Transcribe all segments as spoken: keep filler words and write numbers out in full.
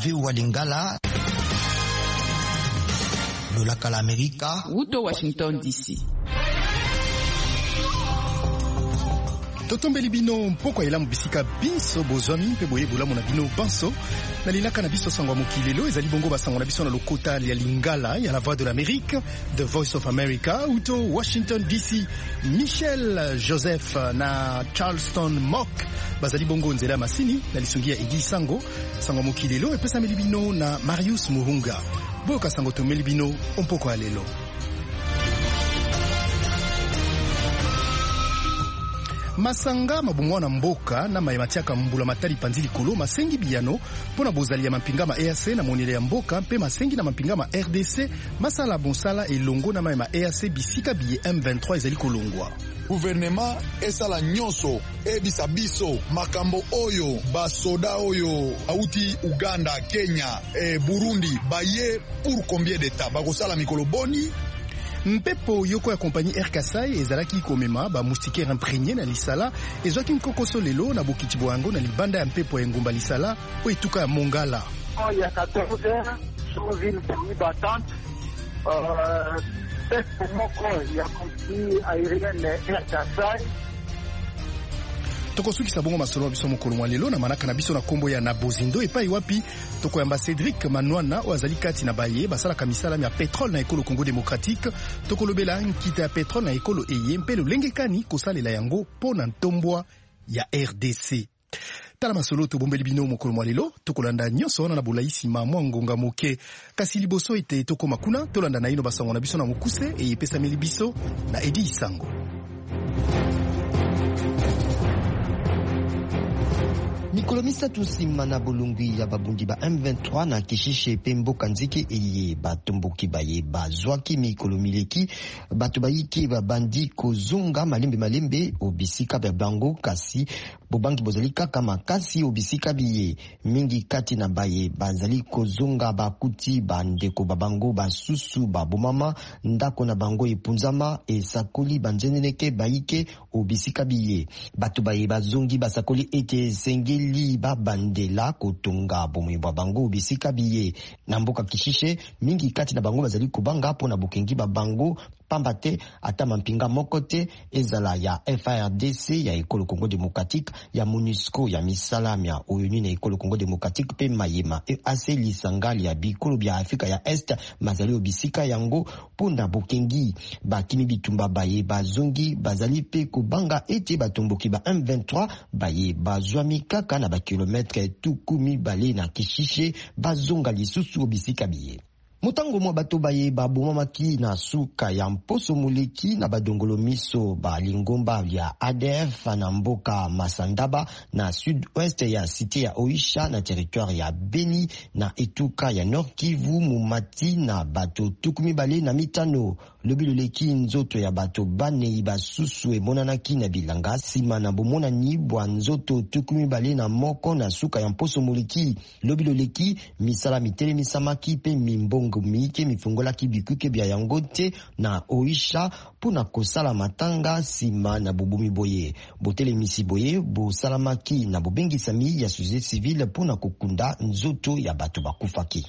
V wa Lingala, Lolaka la Amerika, Wuto Washington D C. Totombeli bino mpoko ya ilamu bisika binso bozwami mpe boye bolamu na bino banso na linaka na biso sango mokilelo ezali bongo basango na biso na lokota ya Lingala ya la Voix de l'Amérique, The Voice of America, uto Washington D C. Michel Joseph na Charleston Mock bazali bongo nzela masini na lisungi ya Edi Sango sango mokilelo epesa meli bino na Marius Muhunga boka sango tomeli bino mpoko ya lelo. Masanga mabungwa na mboka na mayematiaka mbula matali panzili kolo masengi biyano pona bozali ya mampinga ma E A C na monele ya mboka mpe masengi na mampinga ma R D C masala bonsala elongo na ma E A C bisika biye M vingt-trois ezali kolongwa. Gouvernement esala nyonso ebisa biso makambo oyo basoda oyo auti Uganda, Kenya, e Burundi baye pour combien d'état bakosala mikolo boni. Mpepo yoko ya kompagnie Air Kasai ezalaki komema ba moustiquaire imprégné na lisala ezwaki mkokoso lelo na bokiti bwango na libanda ya mpepo ya ngomba lisala o etuka ya Mongala. Il y a quatorze heures sur ville pluie battante. Euh, test moko ya compagnie aérienne Air Kasai. Toko suki sabongo masolo biso mokolo mwa lelo na manaka na biso na kombo ya Nabozindo epai wapi toko yamba Cédric Manwana ozali kati na baye basala kamisala ya pétrole na ekolo Congo démocratique toko lobela nkita ya pétrole na ekolo eye mpelo lengekani kosalela yango pona ntombwa ya R D C. Tala masolo to bombeli bino mokolo mwa lelo tokolanda nyonso na bolaisi ma mwa ngonga moke kasi liboso ete toko makuna tolanda na ino basango na biso na mokuse e epesa meli biso na Edi Sango. Mikolo misatu nsima na bolungwi ya babundi ba M vingt-trois na Kishishe pe mboka nzike eye batomboki baye bazwaki mikolo mileki bato bayiki babandi kozunga malembe malembe obisika ba bango kasi bobangi bozali kaka makasi obisika biye mingi kati na baye bazali kozunga bakuti bandeko babango basusu babomama ndako na bango epunzama esakoli banjeneneke bayike obisika biye bato baye bazungi basakoli ete sengeli li babandela kotonga bomwe bwa bango bisika biye na mboka Kishishe mingi kati na bango bazali kubanga po na bukengi ba bango pambate ata mampinga mokote ezala ya F A R D C ya ekolo Congo démocratique ya MONUSCO ya misalamia oyuni na ekolo Congo démocratique pe mayema e ase lisangali ya bikolo bya Afrika ya Est mazali obisika yango pona bukengi bakimi bitumba baye bazongi bazali pe kubanga ete batomboki ba M vingt-trois baye bazwami kaka na ba kilometre tukumi bale na Kishishe bazonga lisusu obisika biye. Mutango mwa bato baye babomamaki na suka ya mposo muleki na badongolo miso ba lingomba vya A D F na mboka Masandaba na sud-ouest ya cité ya Oisha na territoire ya Beni na etuka ya Nord Kivu mumati na bato tukumi bale na mitano. Lobi loleki nzoto ya bato bane basusu e monanaki na bilanga sima na bomona ni bwa nzoto tukumi bale na moko na suka ya mposo muleki. Lobi loleki misala mitele misamaki pe mimbongo miike mifungola kibikuke bya yangote na Oisha puna kosala matanga sima na bubumi boye botele misi boye bo salamaki na bobengi sami ya société civile puna kokunda nzoto ya bato bakufaki.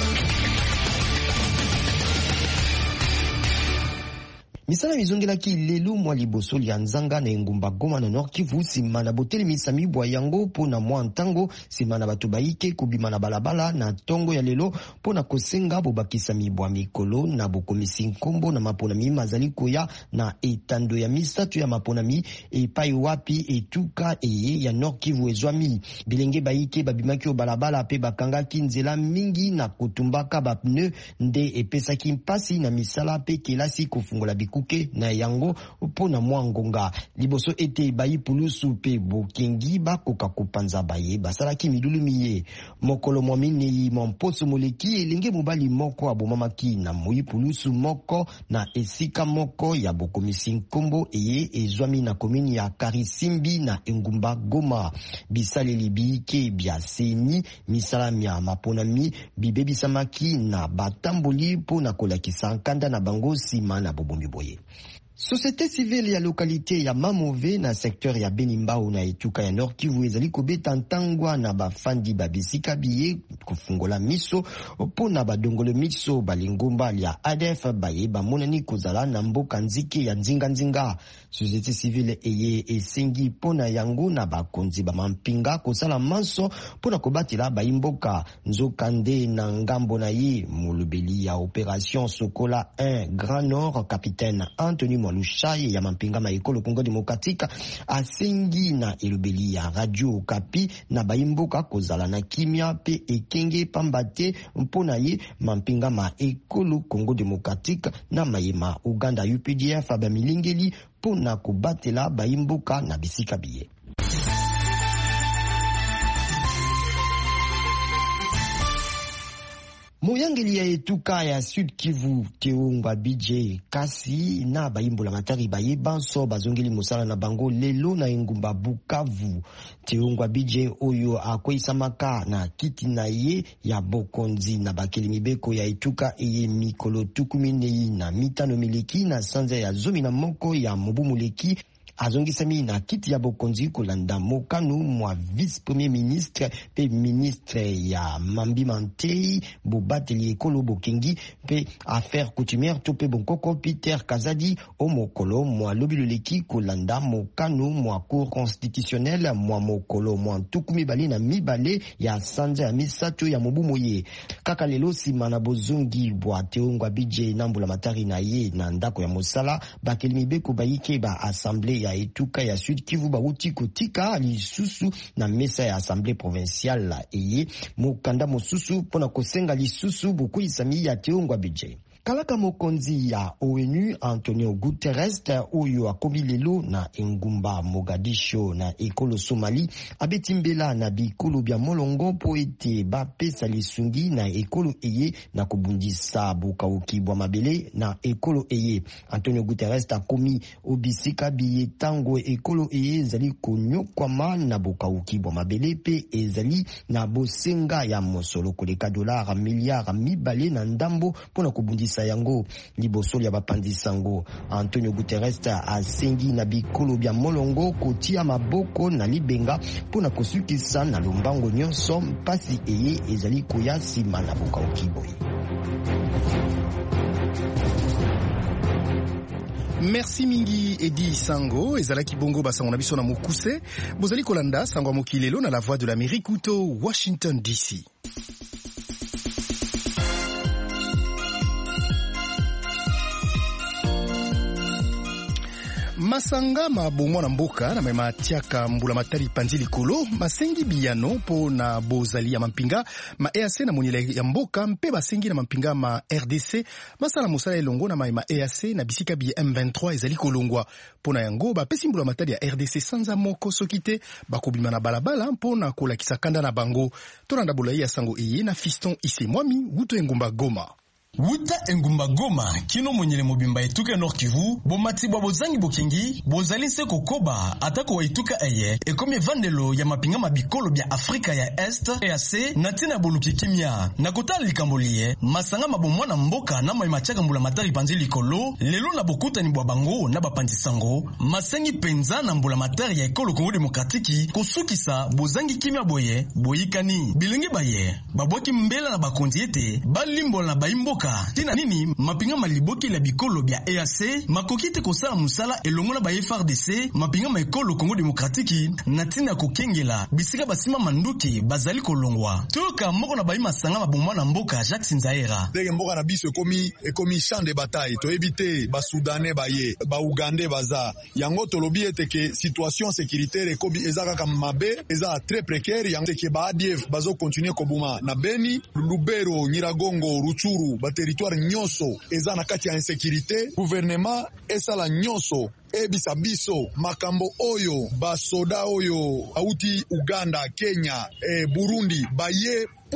Misala mizongelaki lelu mwa liboso ya nzanga na engumba Goma na Nord Kivu sima na boteli misami bwa yango po na mwa ntango sima na batu baike kubima na balabala na tongo ya lelo po na kosenga bobakisa mibwa mikolo na bokomisi nkombo na maponami mazali koya na etando ya misatu ya maponami epai wapi etuka eye ya Nord Kivu ezwami bilenge baike babimaki balabala pe bakangaki nzela mingi na kutumbaka ba pneu nde epesaki mpasi na misala pe kelasi kofungola biku kuke na yango pona mwangonga liboso ete bayi pulusu pe bokengi bakoka kupanza baye basalaki midulu miye mokolo mwamini momposo moleki elenge mobali moko abomamaki na moyi pulusu moko na esika moko ya bokomisi nkombo eye ezwami na komini ya Karisimbi na engumba Goma bisaleli bike bya seni misalami ya maponami bibebisamaki na batamboli pona kolakisa nkanda na bango sima na bobombi boye. Société civile ya localité ya Mamove na secteur ya Benimbao na Etuka ya Nord Kivu ezali kobeta ntangwa na bafandi babisika biye kufungola miso pona badongolo miso balingumba ya A D F baye bamonani kozala na mboka nzike ya nzinga nzinga. Société civile eye esengi pona yango na bakonzi ba mampinga kosala manso pona kobatila bayimboka nzokande na ngambo na ye mulubeli ya opération Sokola un Grand Nord. Capitaine Anthony Mwalushaye ya mampinga ma ekolo Congo Démocratique asengi na elobeli ya Radio Okapi na bayimboka kozala na kimia pe ekenge pambate mpona ye mampinga ma ekolo Congo Démocratique na mayema Uganda U P D F abamilingeli pona kobatela bayimboka na bisika biye. Moyangeli ya Etuka ya Sud Kivu Teongwa B J kasi na bayimbola matari baye banso bazongeli mosala na bango lelo na engumba Bukavu. Teongwa B J oyo akoisamaka na kiti na ye ya bokonzi na bakeli mibeko ya Etuka eye mikolo tukumine na mitano miliki na sanza ya zomi na moko ya mobu muleki azongisami na kiti ya bokonzi kolanda mokanu mwa vice premier ministre pe ministre ya Mambi Mantei bobateli ekolo bokengi pe affaire coutumière to pe bonkoko Peter Kazadi o mokolo mwa lobiloleki kolanda mokanu mwa cour constitutionnelle mwa mokolo mwa tukumi bali na mibale ya sanza ya misato ya mobu moye. Kaka lelo sima na bozongi bwa Teongwa B J nambula matari na ye na ndako ya mosala bakeli mibeko bayike ba assemblée ya Etuka ya Sud Kivu bauti kotika lisusu na mesa ya assemblée provinciale eye mukanda mosusu pona kosenga lisusu bukuisami ya Teongwa B J. Kalaka mokonzi ya O N U Antonio Guterres oyo akomi lelo na engumba Mogadisho na ekolo Somali abetimbela na bikolo bya molongo po ete bapesa lisungi na ekolo eye na kobundisa bukauki bwa mabele na ekolo eye. Antonio Guterres akomi obisika biye tango ekolo eye ezali konyokwama na bukauki bwa mabele pe ezali na bosenga ya mosolo koleka dolara miliara mibale na ndambo pona kobundisa yango liboso ya bapandi sango. Antonio Guterres asengi na bikolo bya molongo kotia maboko na libenga pona kosukisa na lombango nyonso mpasi eye ezali koya sima na bokauki boye. Merci mingi Edi Sango ezalaki bongo basango na biso na mokuse bozali kolanda sango mokilelo na la voix de l'Amérique uto Washington D C. Masanga mabomwa na mboka na mema tiaka mbula matali panzi likolo masengi biyano po na bozali ya mampinga ma E A C na monile ya mboka mpe basengi na mampinga ma R D C masala mosala elongo na ma E A C na bisika biye M vingt-trois ezali kolongwa po na yango bapesi mbula matali ya R D C sanza moko sokite bakobima na balabala po na kolakisa kanda na bango tolanda bolai ya sango eye na Fiston Ise Mwami wuto engumba Goma. Wuta engumba Goma kino mwenyele mobimba Etuka Nord Kivu bomati bwa bozangi bokengi bozali se kokoba atako wa Etuka eye ekomi vandelo ya mapinga mabikolo bya Afrika ya Est E A C na tina boluki kimia na kotala likambolie masanga mabomwa na mboka na mai machaka mbula matari panzi likolo lelo na bokuta ni bwa bango na bapandi sango masengi penza na mbula matari ya ekolo Congo Démocratique kosukisa bozangi kimia boye boyikani bilingi baye babwaki mbela na bakonzi ete balimbola na bayimboka tina nini mapinga maliboki la bikolo bya E A C makokite kosala musala elongo na ba F R D C mapinga ma ekolo Congo Démocratique na tina kokengela bisika basima manduki bazali kolongwa toka moko na bayima sanga mabomwa na mboka Jacques Sinzaera dege mboka na biso ekomi ekomi champ de bataille to ebite ba Soudanais baye ba Ugandais baza yango tolobi eteke situation sécuritaire ekomi ezaka ka mabe eza très précaire yango teke ba A D F bazo continuer kobuma na Beni Lubero Nyiragongo Ruchuru territoire nyonso eza na kati ya insécurité gouvernement esala nyonso ebisa biso makambo oyo basoda oyo auti Uganda Kenya e Burundi baye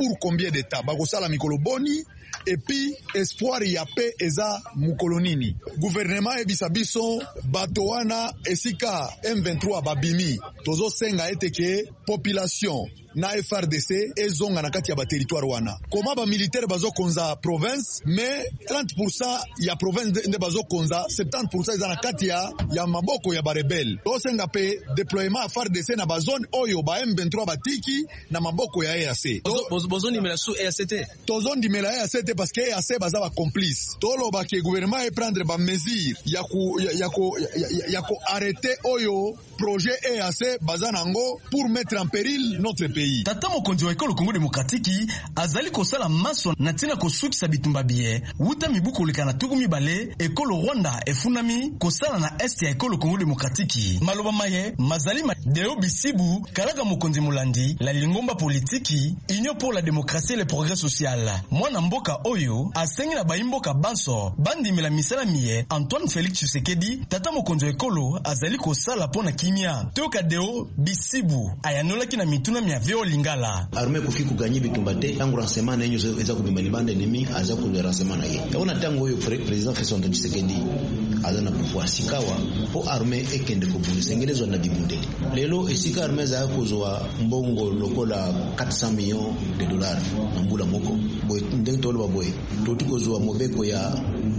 pour combien d'états bakosala mikolo boni et puis espoir ya paix eza mukolo nini gouvernement ebisa biso bato wana esika M vingt-trois babimi tozo senga eteke population na F R D C ezonga na kati ya ba territoire wana koma ba militaire bazo konza province mais trente pour cent ya province nde bazo konza soixante pour cent eza na kati ya ya maboko ya ba rebelle to senga pe déploiement F R D C na ba zone oyo ba M vingt-trois batiki na maboko ya E A C bozo ndimela su E A C T tozo ndimela E A C T parce que E A C baza ba complice tolo ba ke gouvernement e prendre ba mesure ya ku ya ko ya ko arrêter oyo projet E A C baza nango pour mettre en péril notre pays. Tata mokonzi wa ekolo Congo Démocratique azali kosala maso na tina kosukisa bitumba biye wuta mibuko lekana tuku mibale ekolo Rwanda efunami kosala na est ya ekolo Congo Démocratique maloba maye mazali ma Deo Bisibu kalaka mokonzi mulandi la lingomba politiki Union pour la démocratie et le progrès social mwana mboka oyo asengi na baimboka banso bandi mila misala miye Antoine Félix Tshisekedi tata mokonzi wa ekolo azali kosala pona kimia toka Deo Bisibu ayanola kina mituna mia veo lingala arme kufi kuganye bitumba te tangu ransema na nyo eza kubimba libanda enemi aza ku ransema na ye ona tango yo president Félix Tshisekedi azana pouvoir sikawa po arme ekende ko bulisengelezo na bibundeli lelo esika arme za kozwa mbongo lokola quatre cents millions de dollars na mbula moko boy ndento lo baboy to tukozwa mobeko ya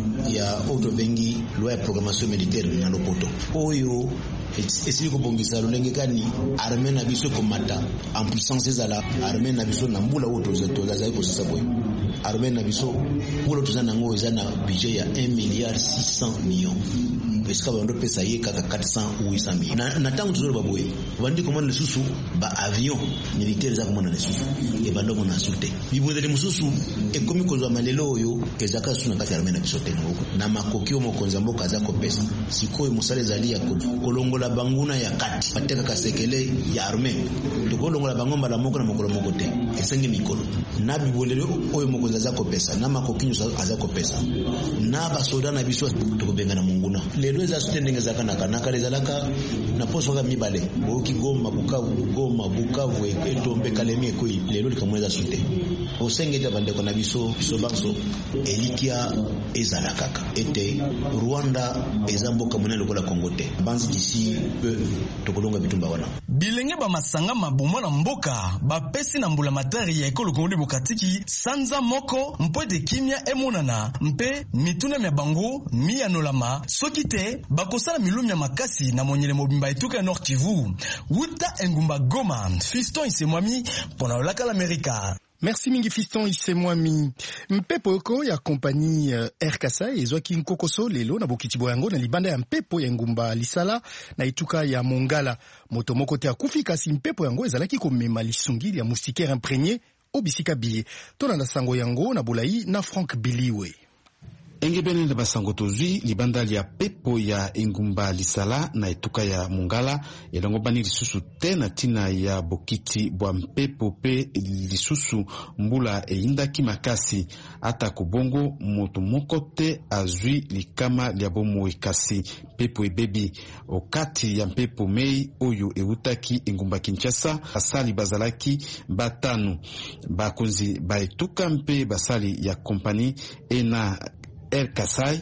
ya auto vengi loi ya programmation militaire na lopoto oyo esili ko bongisa lolenge kani arme na biso komata en puissance ezala arme na biso na mbula oto zeto za zaiko sasa boy arme na biso mbula to zana ngo ezana budget ya un milliard six cents millions esika bando pesa ye kaka quatre cents ou huit cents mille na, na tangu tuzolo baboy bandi komana lesusu ba avion militaire za komana lesusu e bando mona sute bibundele mususu e komi kozwa malelo oyo ezaka suna kati arme na biso tena huko na makokio mokonza mboka za ko pesa sikoyo musale zali ya kolongola banguna ya kati pateka kasekele ya arme to kolongola bangomba la moko na mokolo moko te esenge mikolo na bibundele oyo mokonza za ko pesa na makokinyo za ko pesa na basoda na biso to kobenga na munguna lelo za sutendenge za kana kana kale zalaka na poso ga mibale boki Goma Bukavu Goma Bukavu etombe kalemi ko lelo likamweza sute osengeta bande ko na biso biso banso elikia ezala kaka ete Rwanda ezamboka monene lokola Congo te banzi d'ici peu tokolonga bitumba wana bilenge ba masanga mabomwa na mboka ba pesi na mbula matari ya ekolo Congo Démocratique sanza moko mpwete kimia emonana mpe mituna mya bango miya nolama soki te bakosala milumya makasi na monyele mobimba etuka Nord Kivu wuta engumba Goma Fiston Isemwami pona olaka l'Amerika. Merci mingi Fiston Isemwami. Mpepo yoko ya kompani uh, Air Kasai ezwaki nkokoso lelo na bokitibo yango na libanda ya mpepo ya ngumba Lisala na ituka ya Mongala. Moto moko te akufi kasi mpepo yango ezalaki komema lisungili ya moustiquaire imprégné obisika biye. Tona na sango yango na Bolai na Frank Biliwe. Engebene na basango tozwi libanda ya pepo ya engumba Lisala na etuka ya Mongala elongo bani lisusu te na tina ya bokiti bwa mpepo pe lisusu mbula eindaki makasi ata kubongo moto moko te azwi likama lya bomo ekasi pepo ebebi okati ya mpepo mei oyo eutaki engumba Kinshasa basali bazalaki batanu bakonzi baetuka mpe basali ya kompani ena Air Kasai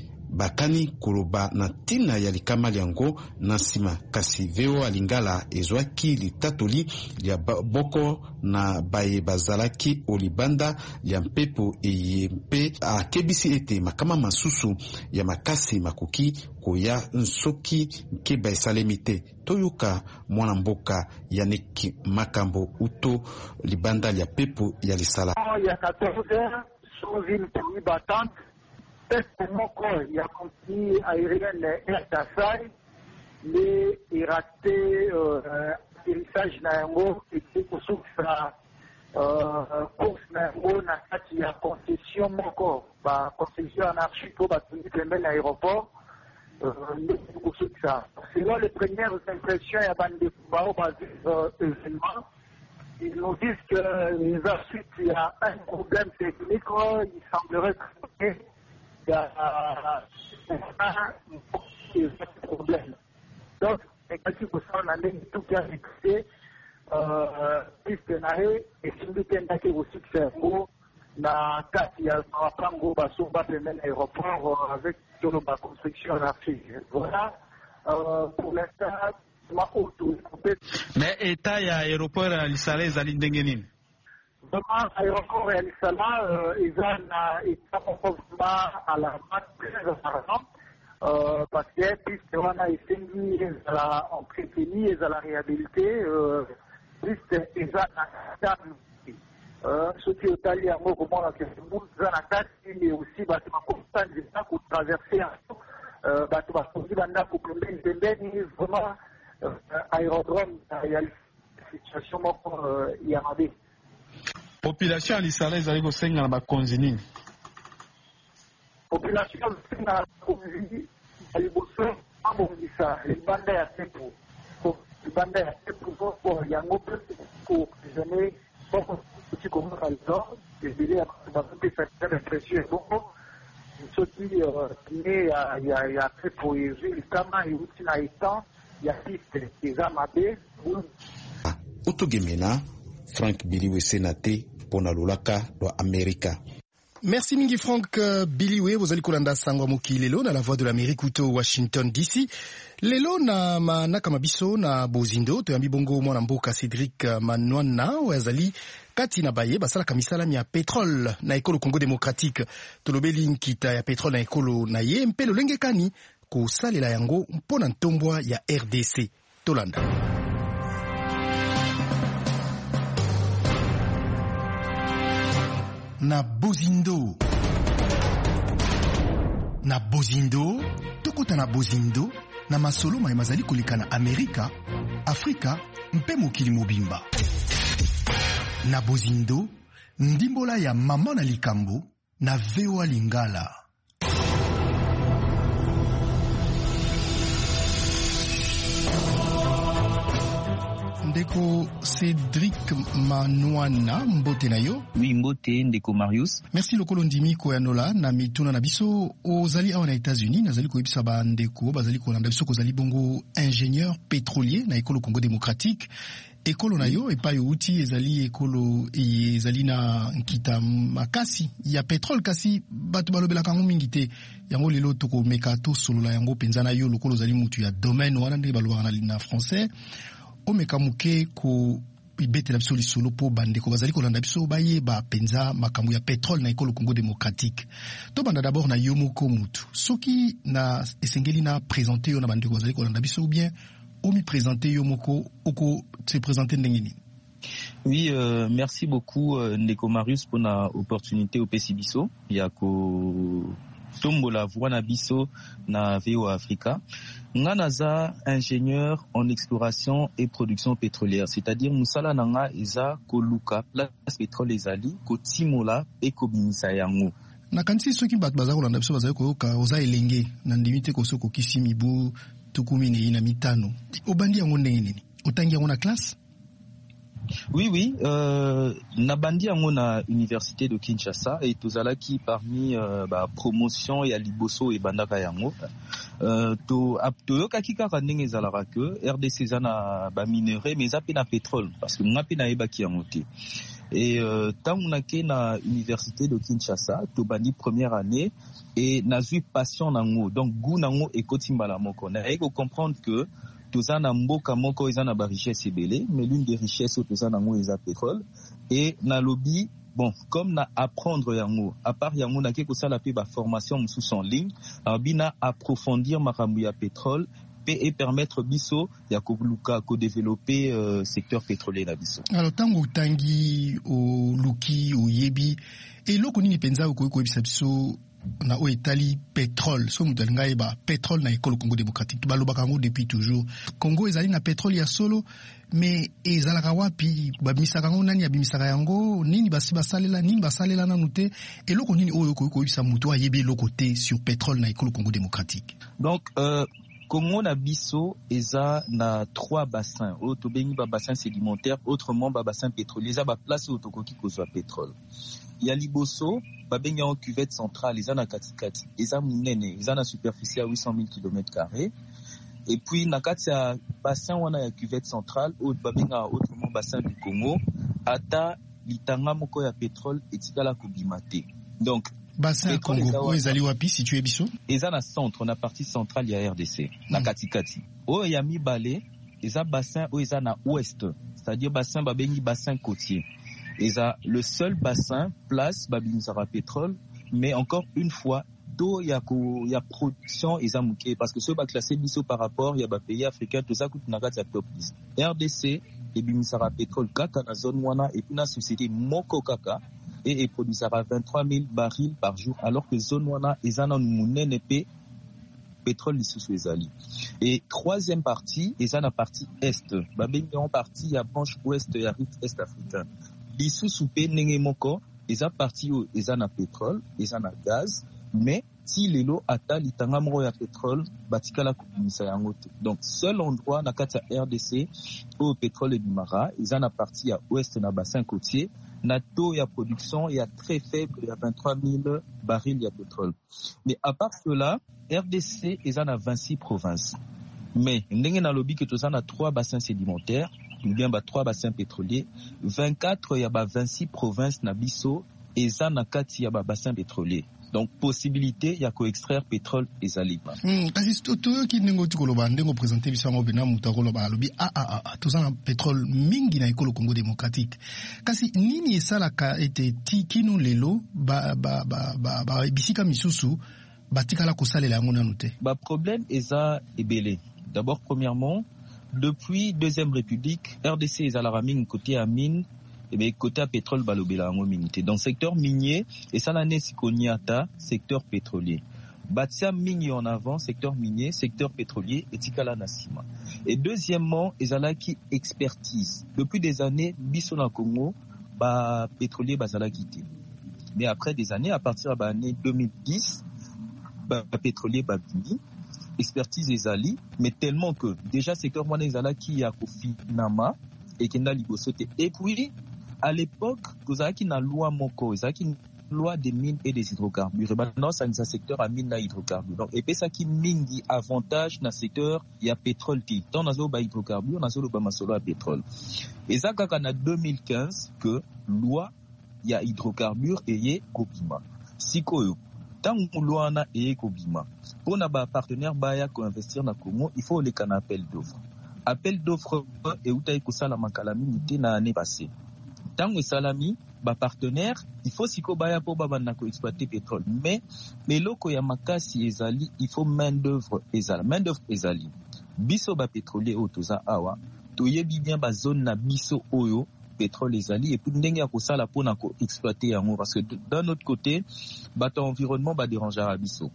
bakani kuroba na tina ya likama liango na sima kasi veo alingala ezwaki litatoli ya boko na baye bazalaki olibanda ya mpepo eye mpe akebisi ete makama masusu ya makasi makoki koya nsoki nke baesalemite toyoka mwana mboka Yannick Makambo uto libanda ya pepo ya Lisala ya quatorze heures sur ville pays battante. Test moko ya compagnie aérienne Air Kasai le iraté atterrissage na yango eti kosukisa course na yango na kati ya concession moko ba concession anarchique po batundi pembeni na aéroport nde kosukisa. Selon les premières impressions ya bandeko bao bazi événement, ils nous disent que la suite il y a un problème technique, il semblerait que il y a un problème. Donc, c'est quelque chose qu'on a tout qui a fixé piste naye esimbi te ndaki kosikisa yango na kati ya mapango basomba pembeni aéroport avec toloba construction na fille. Voilà pour l'instant ma auto. Mais état ya aéroport ya Lisala ezali ndenge nini? Vraiment aéroport ya Lisala eza na état conformément à la marque très apparent. Euh, parce que piste wana esengi ezala entretenu ezala réhabilité euh, piste eza na stable soki otali yango komona ke mbutu eza na kati mais aussi bato bakonstante eza kotraverse yango bato bakonzi bandako pembeni pembeni vraiment aérodrome ya situation moko ya mabe. Population ya Lisala ezali kosenga na bakonzi nini? Population na konzi aliboso abongisa libanda ya tempo libanda ya tempo pour yango pour prisonnier pour petit comme raison et il y a beaucoup de facteurs d'impression beaucoup soki ne ya ya ya tempo ezili kama yuti na itan ya piste eza mabe utogemena Frank Biliwe Senate pona lulaka lwa Amerika. Merci mingi Frank Biliwe, wozali kolanda sangwa moki lelo na la voix de l'Amérique uto Washington D C. Lelo na manaka mabiso na bozindo to yambi bongo mwana mboka Cédric Manouana wazali kati na baye basala kamisala ya pétrole na ekolo Congo démocratique. Tolobeli nkita ya pétrole na ekolo na ye mpelo lengekani ko salela yango mpona ntombwa ya R D C. Tolanda. Na bozindo na bozindo tokota na bozindo na masolo ma mazali koleka na Amerika, Afrika mpe mokili mobimba. Na bozindo ndimbola ya mama na likambo na V O A Lingala. Ndeko Cédric Manouana mbote na yo. Oui, mbote ndeko Marius. Merci lokolo ndimi ko yanola na mituna na biso ozali awa na États-Unis nazali ko yebisa ba ndeko bazali ko landa biso ko zali bongo ingénieur pétrolier na ekolo Congo démocratique. Ekolo na yo epa yo uti ezali ekolo ezali na nkita makasi ya pétrole kasi batu balobela kango mingi te yango lelo toko meka to solola yango penza na yo lokolo zali mutu ya domaine wana ndenge balobaka na français. Omeka muke ko ibetela biso lisolo po bandeko bazali kolanda biso baye ba penza makambo ya pétrole na ekolo Congo démocratique. To banda d'abord na yo moko mutu. Soki na esengeli na présenter yo na bandeko bazali kolanda biso ou bien omi présenter yo moko oko se présenter ndenge nini? Oui, euh, merci beaucoup euh, Ndeko Marius pour la opportunité au P C Biso ya ko tombola voix na biso na V O A Africa. Nganaza ingénieur en exploration et production pétrolière, c'est-à-dire musala nanga eza koluka place pétrole ezali ko timola e ko bimisa yango. Na kanisi soki bat bazako landa biso bazako koyoka oza elenge na ndimite ko soko kisi mibu tukumi ne ina mitano. Obandi yango ndenge nini? Otangi yango na classe? Oui, oui. Euh, Nabandi yango na université de Kinshasa et tozalaki parmi euh, ba promotion ya liboso et bandaka yango. Euh, to toyoka kaka ndenge ezalaka que R D C eza na ba minerai mais eza pe na pétrole parce que nga pe na yebaki yango te. Et euh, tant on a ke na université de Kinshasa to bandi première année et nazui passion nango donc goût nango ekotimbala moko na eko comprendre que toza na mboka moko eza na ba richesse ebele mais l'une des richesses toza nango eza pétrole et na lobby bon comme na apprendre yango à part yango na ke ko sala pe ba formation mususu en ligne bina approfondir makambo ya pétrole et permettre biso ya ko luka ko développer euh, secteur pétrolier na biso. Alors tango tangi o luki o yebi et loko nini penza ko ko bisa biso na o etali pétrole so mutu alinga yeba pétrole na ekolo Congo démocratique balobaka yango depuis toujours. Congo ezali na pétrole ya solo mais ezalaka wapi babimisaka yango nani abimisaka yango nini basi basalela nini basalela nanu te eloko nini oyo ko bisa mutu ayebi eloko te sur pétrole na ekolo Congo démocratique. Donc euh Congo na biso eza na trois bassins o to bengi ba bassin sédimentaire autrement ba bassin pétrolier eza ba place au tokoki kozwa pétrole. Ya liboso ba bengi en cuvette centrale eza na katikati eza munene eza na superficie à huit cent mille kilomètres carrés Et puis nakati ya bassin wana ya cuvette centrale ou babenga autrement bassin du Congo ata litanga moko ya pétrole etikala kobima te. Donc bassin ya Congo oyo ezali wapi situé biso? Eza na centre na partie centrale ya R D C na kati kati. Oyo ya mibale eza bassin oyo eza na ouest, c'est-à-dire bassin babengi bassin côtier. Eza le seul bassin place babimisaka pétrole, mais encore une fois do ya ko ya production eza muke parce que ceux ba classé biso par rapport ya ba pays africains tout ça coûte na kati ya top dix. R D C et bimisaka pétrole kaka na zone wana et puis na société moko kaka et et produisera vingt-trois mille barils par jour alors que zone wana eza na munene pe pétrole lisusu ezali. Et troisième partie eza na partie est ba bengi en partie ya branche ouest ya rift est africain. Lisusu pe ndenge moko eza partie o eza na pétrole eza na gaz. Mais si lelo ata litanga moko ya pétrole batikala kubimisa yango te. Donc seul endroit na kati ya R D C où pétrole ebimara eza na partie ya ouest na bassin côtier na taux ya production ya très faible ya vingt-trois mille barils ya pétrole. Mais à part cela R D C eza na vingt-six provinces. Mais ndenge na lobi que toza na trois bassins sédimentaires ou bien ba trois bassins pétroliers, vingt-quatre ya ba vingt-six provinces na biso eza na kati ya ba bassins pétroliers. Donc possibilité ya ko extraire pétrole ezali pa. Hmm, kasi toto ki ndenge tukoloba ndenge présenter biso ngo bena mutakoloba alobi a a a tout ça pétrole mingi na ekolo Congo démocratique. Kasi nini esalaka ete ti kino lelo ba ba ba ba, ba bisika misusu batikala kosalela yango nanu te. Ba problème eza ebele. D'abord premièrement, depuis deuxième république, R D C ezalaka mingi côté à mine. Et bien, côté à pétrole, balobela en minité. Dans le secteur minier, et ça l'année sikoniata, secteur pétrolier. Batia mini en avant, secteur minier, secteur pétrolier, et tikala nasima. Et deuxièmement, ezala qui expertise. Depuis des années, biso na Congo, ba pétrolier bazala quitté. Mais après des années, à partir de l'année deux mille dix, ba pétrolier ba bini, expertise ezali, mais tellement que déjà secteur mwana ezala qui a kofi nama, et qui n'a libosoté. Et puis, à l'époque, vous avez une loi moko, vous avez une loi des mines et des hydrocarbures. Et maintenant, c'est un secteur à mine et hydrocarbures. Donc, et puis ça qui mine dit avantage dans le secteur, il y a pétrole qui. Dans la zone hydrocarbures, dans la zone masolo à pétrole. Et ça, quand on a deux mille quinze, que loi, il y a hydrocarbures et il y a Kobima. Si koyo. Tant que loi na et Kobima. Pour nos partenaires Baya qui investir dans le Congo, il faut les can appel d'offres. Appel d'offres et où t'as écouté la macalamité na année passée. Tant que salami, ba partenaire, il faut siko baya pour baba nako exploiter pétrole. Mais, mais loko ya makasi ezali, il faut main d'œuvre ezali. Main d'œuvre ezali. Biso ba pétrolier otoza awa, toyebi bien ba zone na biso oyo, pétrole ezali, et puis ndenge ya kosala pour nako exploiter yango. Parce que d'un autre côté, ba ton environnement ba déranger à biso.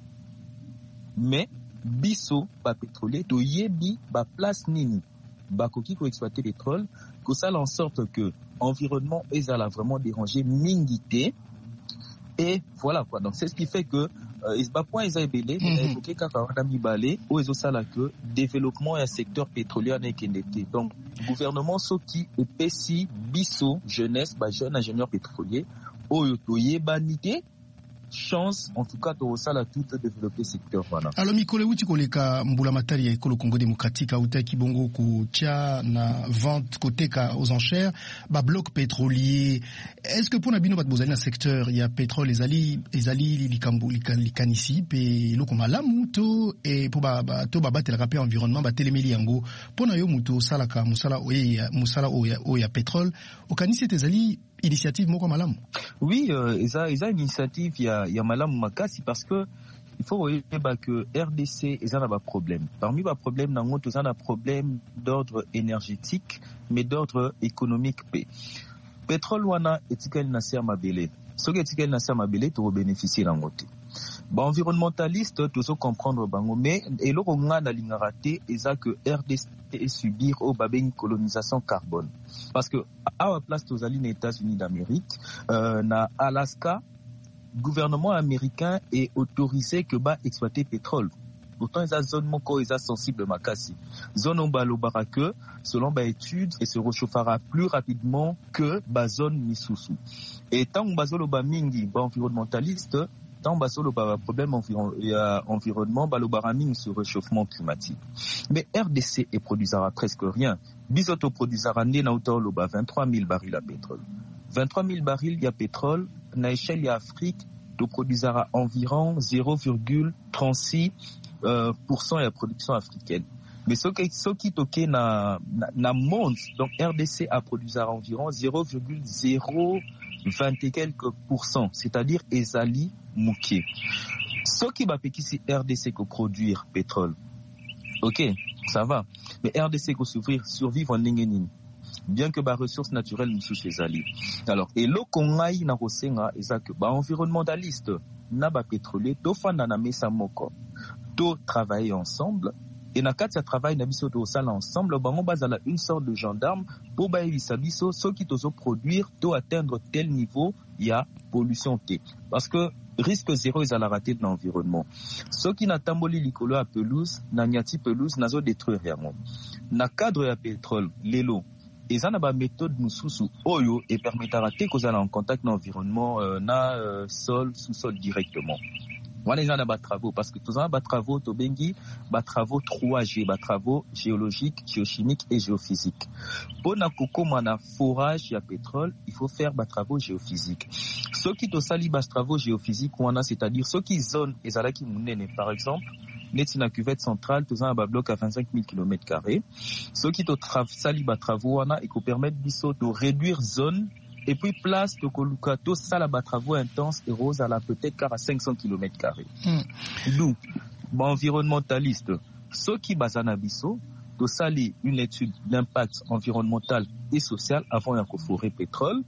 Mais, biso ba pétrolier to yebi ba place nini ba koki ko exploiter pétrole que ça en sorte que environnement ezala vraiment dérangé mingité et voilà quoi. Donc c'est ce qui fait que euh, ba point eza ebele na évoquer kaka wana mibale o ezo sala que développement ya secteur pétrolier na ekendete. Donc gouvernement soki epesi biso jeunesse ba jeune ingénieur pétrolier oyo to yebanité chance en tout cas to sala tout développer secteur voilà. Alors mikole wuti koleka mbula matari ya ekolo Congo démocratique auta kibongo ko tia na vente côté ka aux enchères ba bloc pétrolier. Est-ce que pour na bino bat bozali na secteur ya pétrole ezali ezali likambo likanisi pe loko malamu to et pour ba to ba batela ka pe environnement ba telemeli yango pour na yo muto sala ka musala oya musala oya oya pétrole okanisi ezali initiative moko malamu. Oui, euh, eza eza initiative ya ya malamu makasi parce que il faut voir que R D C eza na ba problème. Parmi ba problème nango toza na problème d'ordre énergétique mais d'ordre économique pe. Pétrole wana etikali na ser mabele. Soki etikali na ser mabele to bénéficier nango te. Ba environnementaliste tozo comprendre bango mais eloko nga na lingara te eza que R D C et subir au babeng colonisation carbone parce que à la place aux alliés des États-Unis d'Amérique euh, na Alaska gouvernement américain est autorisé que ba exploiter pétrole. Pourtant les zone moko est sensible makasi zone on balobara que selon ba études et se réchauffera plus rapidement que ba zone misusu et tant bazolo ba mingi ba environnementaliste temps bah sur le problème environ environnement bah le baraming sur réchauffement climatique. Mais R D C est produisera presque rien. Bisoto produisera né na hauteur le bas vingt-trois mille barils à pétrole. vingt-trois mille barils il y a pétrole na échelle il y a Afrique to produisera environ zéro virgule trente-six euh, pour cent de la production africaine. Mais ce qui ce qui toqué na na, na monde donc R D C a produisera environ zéro virgule zéro vingt et quelques pourcents, c'est-à-dire ezali mouké. Ce qui va péquer R D C que produire pétrole. Ok, ça va. Mais R D C que survivre survivre en n'engenine. Bien que ba ressources naturelles nous sous les alliés. Alors et l'eau qu'on aille na rosenga ezak ba environnementaliste na ba pétrolier to fanda na mesa moko to travailler ensemble et na kati ya travail na biso to sala ensemble bango bazala une sorte de gendarme pour ba yisa biso so ki tozo produire to atteindre tel niveau ya pollution té parce que risque zéro ezala raté dans l'environnement. So ki na tamboli likolo a pelouse na nyati pelouse nazo détruire yango. Na cadre ya pétrole lelo eza na ba méthode mususu oyo et permettra te kozala en contact na environnement euh, na euh, sol sous-sol directement. Wana eza na ba travaux parce que tous ba travaux to bengi ba travaux trois G, ba travaux géologiques, géochimiques et géophysiques. Pour na kokoma na forage ya pétrole, il faut faire ba travaux géophysiques. Ceux qui to sali ba travaux géophysiques wana c'est-à-dire ceux qui zone ezalaki munene par exemple neti na cuvette centrale tous un bloc à vingt-cinq mille kilomètres carrés. Ceux qui to sali ba travaux wana et qui permettent biso de réduire zone et puis place de Kolukato sala ba travaux intenses et rose à la peut-être car à cinq cents kilomètres carrés. D'où bon environnementaliste ceux qui bazana biso to sali une étude d'impact environnemental et social avant ya ko forer pétrole.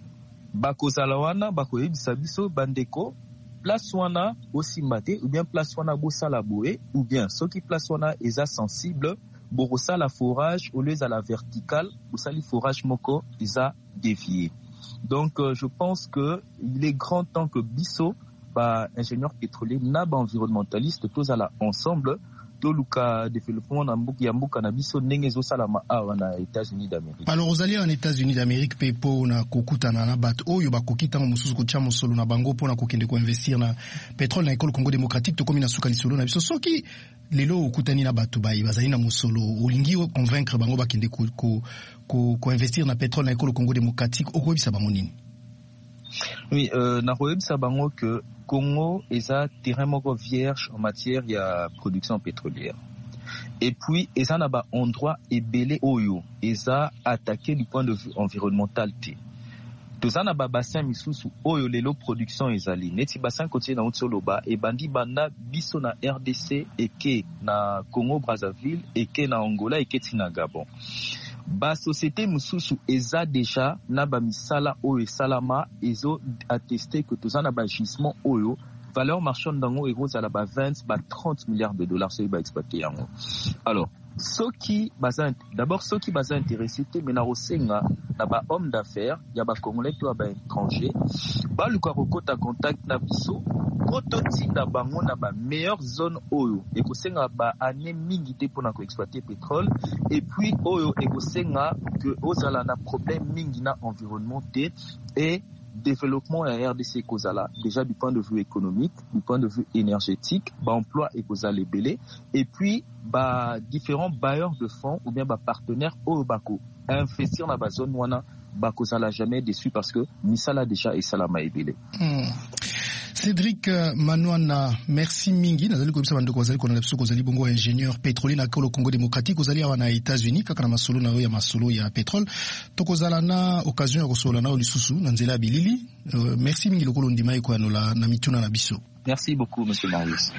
Bako zalawana bako yebisa biso bandeko place wana aussi maté ou bien place wana bosala boé ou bien ceux qui place wana eza sensible borosa la forage au lieu à la verticale ou sali forage moko eza dévié. Donc euh, je pense que il est grand temps que biso ba ingénieur pétrolier na ba environnementaliste tous à la ensemble toluka développement na mbuki ya mbuka na biso ndenge zo salama awa na États-Unis d'Amérique. Alors Rosalie en États-Unis d'Amérique pepo na kokutana na bat oyo bakokita mususu ko tchamo solo na bango pona kokende ko investir na pétrole na école Congo démocratique to komi na sukali solo na biso soki lelo okutani na batu bayi bazali na musolo olingi convaincre bango bakende ko ko ko investir na pétrole na école Congo démocratique okobisa bango nini? Oui, euh, na koyebisa bango que Congo est un terrain moko vierge en matière de production pétrolière. Et puis, il y a un endroit ébélé oyo, il a attaqué du point de vue environnemental. Tout ça na ba bassin misusu oyo lelo production ezali. Neti bassin côté na Utsoloba et bandi banda biso na R D C et ke na Congo Brazzaville et ke na Angola et ke na Gabon. Ba société mususu eza déjà na ba misala oyo salama ezo attesté que tous na ba gisement oyo valeur marchande dango ego za la ba vingt ba trente milliards de dollars c'est ba exploiter yango. Alors ceux qui baza d'abord ceux qui baza intéressés mais na rosenga na ba homme d'affaires ya ba congolais to ba étranger ba luka kokota contact na biso kototi na bango na ba meilleure zone oyo ekosenga ba année mingi te pona ko exploiter pétrole et puis oyo ekosenga que ozala na problème mingi na environnement te et développement à R D C Kozala, déjà du point de vue économique, du point de vue énergétique, bah emploi et Kozala belé, et puis bah différents bailleurs de fonds ou bien bah partenaires au Bako investir dans la zone wana bah Kozala jamais déçu parce que Misala déjà et Salama ebele. Hmm. Cédric Manouana, merci mingi. Nazali ko bisaba ndoko bazali ko na biso kozali bongo ingénieur pétrolier na Congo Congo démocratique kozali awa na États-Unis kaka na masolo na ya masolo ya pétrole. Tokozala na occasion ya kosola na lisusu na nzela bilili. Uh, merci mingi lokolo ndima iko anola na mituna na biso. Merci beaucoup monsieur Marius.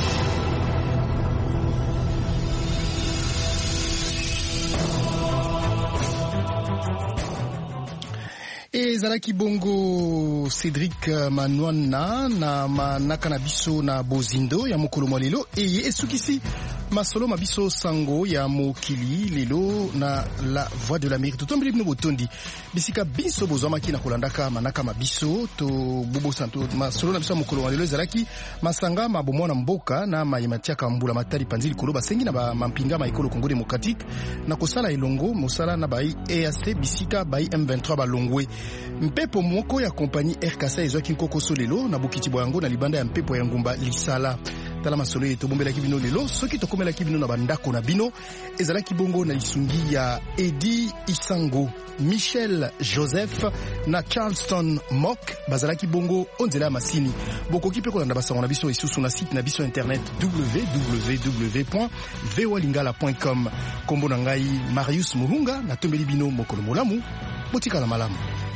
Et Zalaki Bongo Cédric Manouana na manaka na biso na bozindo ya mokolo mwalelo et esukisi masolo mabiso sango ya mokili lelo na la voix de l'Amérique totombeli bino botondi bisika biso bozwamaki na kolandaka manaka mabiso to bubo santo masolo na biso mokolo lelo ezalaki masanga mabomwa na mboka na mayematiaka mbula matari panzili kolo basengi na ba mampinga maikolo Congo démocratique na kosala elongo mosala na bai E A C bisika bai M vingt-trois balongwe mpepo moko ya kompani R K C ezwaki nkoko solelo na bukiti boyango na libanda ya mpepo ya ngumba Lisala tala masolo yeto bombelaki bino lelo soki tokomelaki bino na bandako na bino ezalaki bongo na lisungi ya Edi Isango Michel Joseph na Charleston Mock bazalaki bongo onzela masini bokoki pe kolanda basango na biso isusu na site na biso internet w w w point voa lingala point com kombo na ngai Marius Muhunga na tombeli bino mokolo molamu botika na malamu.